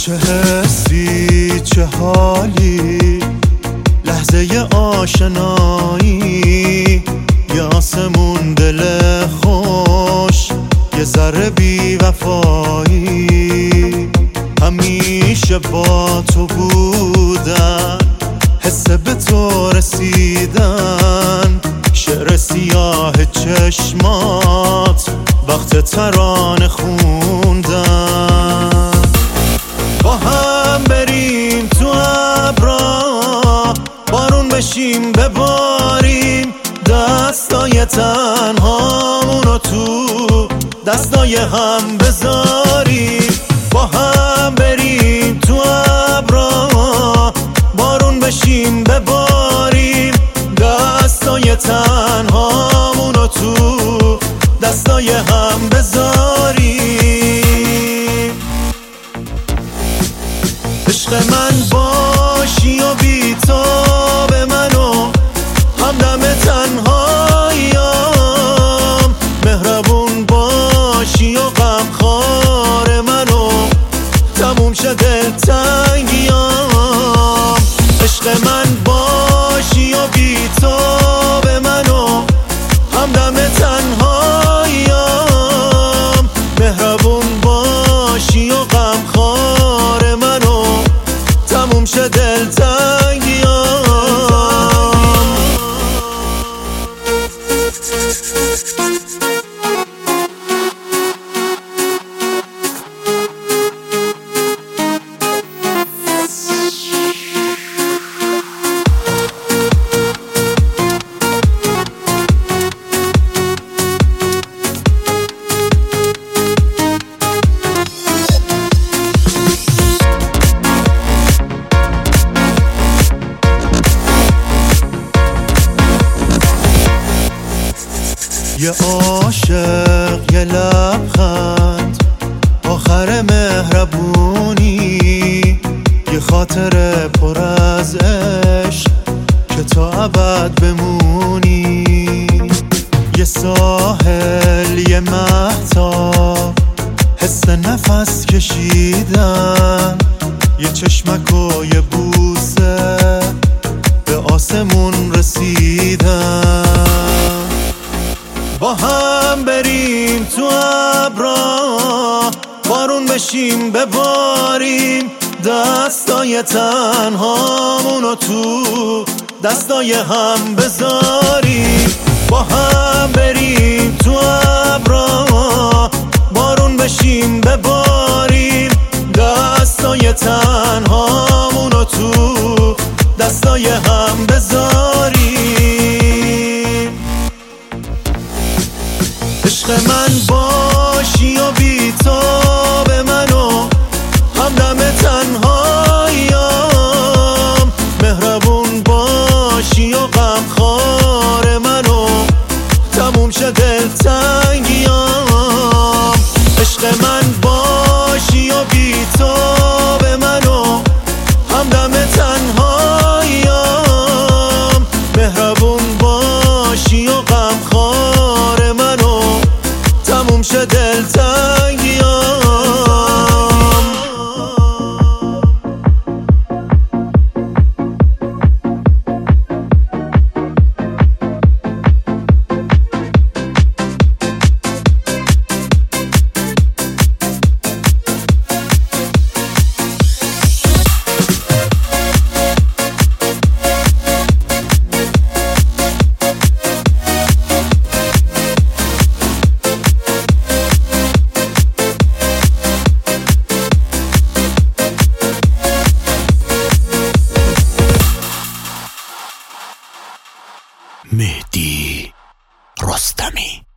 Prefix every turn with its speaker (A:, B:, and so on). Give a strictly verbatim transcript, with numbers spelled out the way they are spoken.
A: چه حسی چه حالی لحظه آشنایی، یه آسمون دل خوش، یه ذره بی وفایی. همیشه با تو بودن، حس به تو رسیدن، شعر سیاه چشمات وقت ترانه خوندن. با هم بریم تو ابرا، بارون بشیم بباریم، دستای تنهامونو تو دستای هم بذاریم. با هم بریم تو ابرا، بارون بشیم بباریم، دستای تنهامونو تو دستای هم بذاریم. عشق من باشی و بی تو به منو همدم تنهاییم، مهربون باشی و غمخوار منو تموم شه دلتنگیم. عشق من باشی و بی تو به منو همدم تنهاییم، مهربون باشی و غمخوار منو تموم شه دلتنگیم. یه عاشق یه لبخند آخر مهربونی، یه خاطر پر از عشق که تا ابد بمونی. یه ساحل یه مهتاب حس نفس کشیدن، یه چشمک و یه بوسه به آسمون رسیدن. با هم بریم تو ابرا، بارون بشیم بباریم، دستای تنهامونو تو دستای هم بذاریم. با هم بریم تو ابرا، بارون بشیم بباریم، دستای تنهامونو تو دستای هم بذاریم. عشق من باشی و بی تو به منو همدم تنهاییم، مهربون باشی و غمخوار منو تموم شه دلتنگیم. عشق من باشی و بی تو به منو همدم تنهاییم، مهربون باشی و غمخوار منو تموم شه دلتنگیم.
B: مهدی رستمی.